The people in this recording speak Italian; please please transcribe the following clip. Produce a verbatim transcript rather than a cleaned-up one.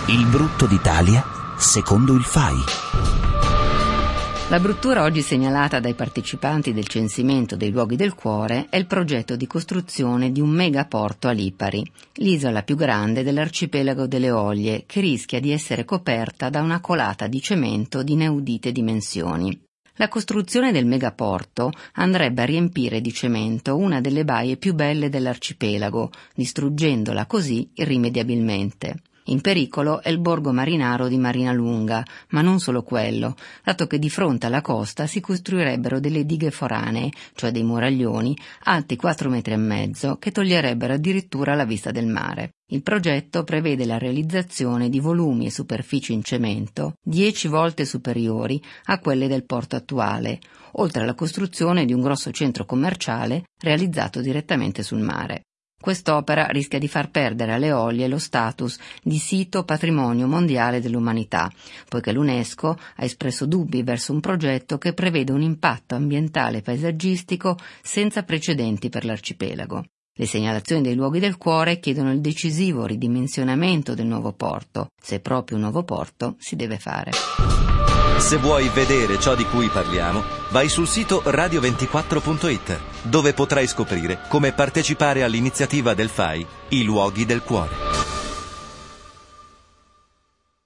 Il brutto d'Italia secondo il F A I. La bruttura oggi segnalata dai partecipanti del censimento dei luoghi del cuore è il progetto di costruzione di un megaporto a Lipari, l'isola più grande dell'arcipelago delle Eolie, che rischia di essere coperta da una colata di cemento di inaudite dimensioni. La costruzione del megaporto andrebbe a riempire di cemento una delle baie più belle dell'arcipelago, distruggendola così irrimediabilmente. In pericolo è il borgo marinaro di Marinalunga, ma non solo quello, dato che di fronte alla costa si costruirebbero delle dighe foranee, cioè dei muraglioni, alti quattro metri e mezzo, che toglierebbero addirittura la vista del mare. Il progetto prevede la realizzazione di volumi e superfici in cemento dieci volte superiori a quelle del porto attuale, oltre alla costruzione di un grosso centro commerciale realizzato direttamente sul mare. Quest'opera rischia di far perdere alle Eolie lo status di sito patrimonio mondiale dell'umanità, poiché l'UNESCO ha espresso dubbi verso un progetto che prevede un impatto ambientale e paesaggistico senza precedenti per l'arcipelago. Le segnalazioni dei luoghi del cuore chiedono il decisivo ridimensionamento del nuovo porto. Se proprio un nuovo porto si deve fare. Se vuoi vedere ciò di cui parliamo, vai sul sito radio ventiquattro punto it, dove potrai scoprire come partecipare all'iniziativa del F A I, I luoghi del cuore.